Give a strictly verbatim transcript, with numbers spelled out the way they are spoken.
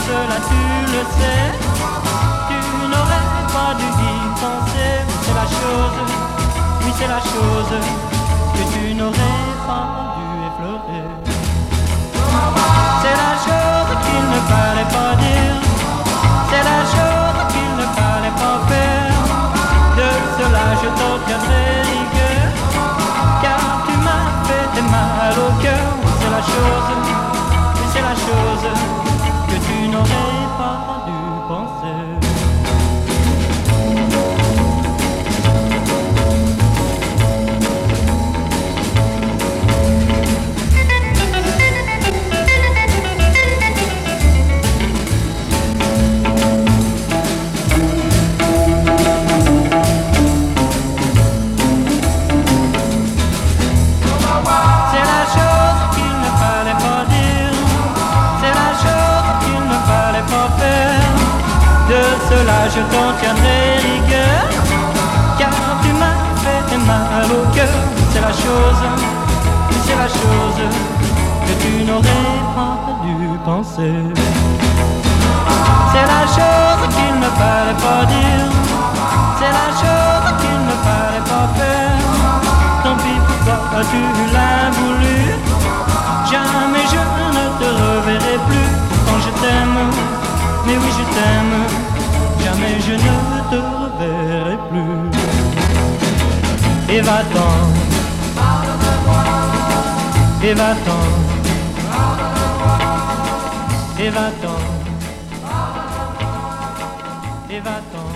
cela tu le sais, tu n'aurais pas dû y penser. C'est la chose, oui c'est la chose que tu n'aurais pas dû effleurer. C'est la chose qu'il ne fallait pas dire, c'est la chose qu'il ne fallait pas faire. De cela je t'en tiendrai rigueur, car tu m'as fait mal au cœur. C'est la chose, oui c'est la chose que tu n'aurais pas dû penser. De cela je t'en tiendrai rigueur, car tu m'as fait mal au cœur. C'est la chose, c'est la chose que tu n'aurais pas dû penser. C'est la chose qu'il ne fallait pas dire, c'est la chose qu'il ne fallait pas faire. Tant pis pourquoi tu l'as voulu, jamais je ne te reverrai plus. Quand je t'aime, mais oui je t'aime, jamais je ne te reverrai plus. Et va-t'en, et va-t'en, et va-t'en, et va-t'en.